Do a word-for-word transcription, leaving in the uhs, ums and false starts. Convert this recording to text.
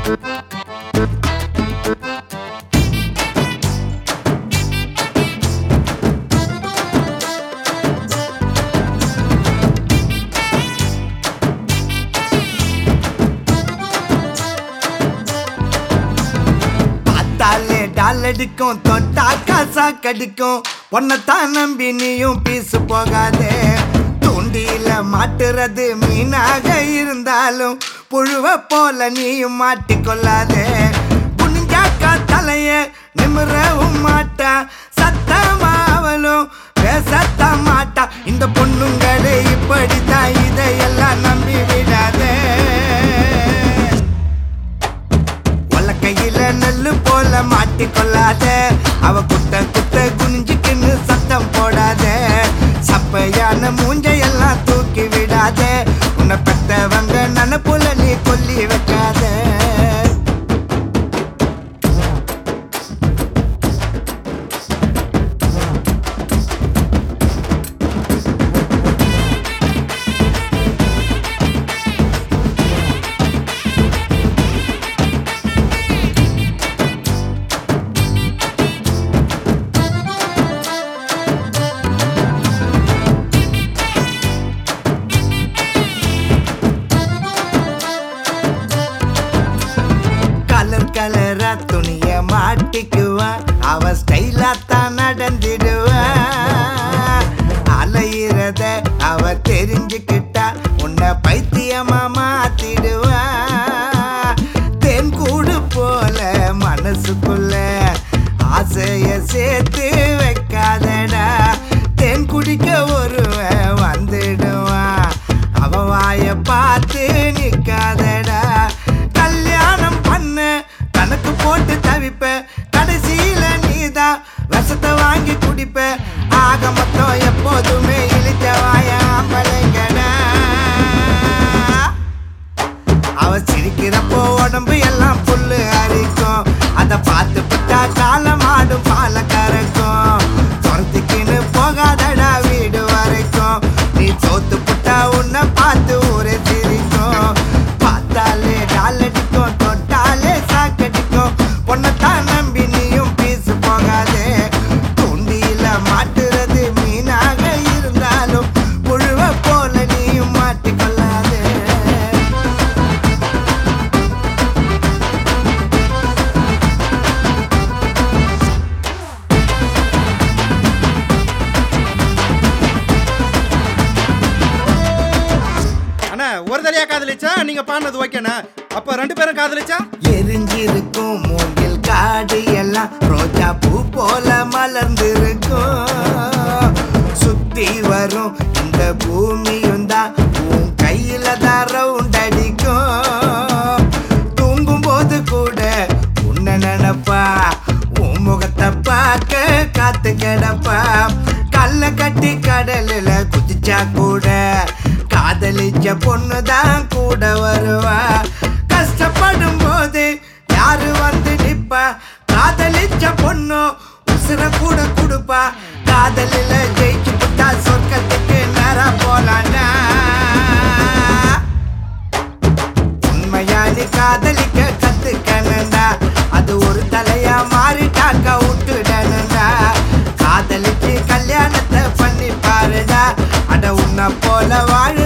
அடிக்கும் தொட்டா காசா கடிக்கும் ஒன்னத்தான் நம்பி நீயும் பீசு போகாதே தூண்டியில மாட்டுறது மீனாக இருந்தாலும் புழுவ போல நீயும் மாட்டிக்கொள்ளாதே புனிஞ்சாக்கா தலைய நிமிரவும் மாட்டா சத்தமாவலும் பேசத்த மாட்டா இந்த பொண்ணுங்களே இப்படித்தான் இதையெல்லாம் நம்பி விடாதே கையில நெல்லு போல மாட்டிக்கொள்ளாத அவ குட்ட குட்ட குனிஞ்சுக்குன்னு சத்தம் போடாத சப்பையான மூஞ்சையெல்லாம் தூக்கி விடாத உன்னை பெத்தவங்க நனப்புல நீ கொல்லி வைக்காத கலரா துணிய மாட்டிக்குவா அவ ஸ்டைலா தான் நடந்துடுவா அலையிறத அவ தெரிஞ்சுக்கிட்டா உன்னை பைத்தியமா மாத்திடுவா தேன் கூடு போல மனசுக்குள்ள ஆசைய சேர்த்து வைக்காதடா தேன் குடிக்க ஒருவன் வந்துடுவா அவ வாய பார்த்து நிக்காதடா கல்யாணம் பண்ண கணக்கு போட்டு தவிப்ப கடைசியில நீதான் விஷத்தை வாங்கி குடிப்ப ஆக மொத்தம் எப்போதுமே இழிச்ச வாய ஆம்பளைங்கடா அவ சிரிக்கிறப்போ உடம்பு எல்லாம் புல்லு அரிக்கும் அத பார்த்து விட்டா காலம் ஆடும் பால கறக்கும் சொரத்துக்குன்னு போகாதடா வீடு வரைக்கும் நீ தோத்து புட்டா உன்னை பார்த்து ஊரே சிரிக்கும் பார்த்தாலே டாலடிக்கும் தொட்டாலே சாக்கடிக்கும் பொண்ணத்தான் நம்பி நீயும் பீசு போகாதே தூண்டியில மாட்டுறது மீனாக இருந்தாலும் புழுவ போல நீயும் மாட்டிக்கொள்ளாதே ஒரு தடையா காதலிச்சா நீங்க பாடினது ஓகேண்ணா அப்ப ரெண்டு பேரும் காதலிச்சா எரிஞ்சிருக்கும் மூங்கில் காடு எல்லாம் ரோஜா பூ போல மலர்ந்திருக்கும் சுத்தி வரும் இந்த பூமியும் தான் உன் கையில தான் ரவுண்ட் அடிக்கும் தூங்கும் போது கூட உன்னை நினைப்பா உன் முகத்தை பார்க்க காத்து கிடப்பா கல்ல கட்டி கடலில் குதிச்சா கூட காதலிச்ச பொண்ணுதான் கூட வருவா கஷ்டப்படும் போது யாரு வந்து நிப்பா காதலிச்ச பொண்ணு உசுர கூட கொடுப்பா காதலில ஜெயிச்சு புட்டா சொர்க்கத்துக்கு நேரா போலாண்டா உண்மையா நீ காதலிக்க கத்துக்கணுண்டா அது ஒரு தலையா மாறிட்டாக்க விட்டுடணுண்டா காதலிச்சு கல்யாணத்தை பண்ணி பாருடா அட உன்னை போல வாழ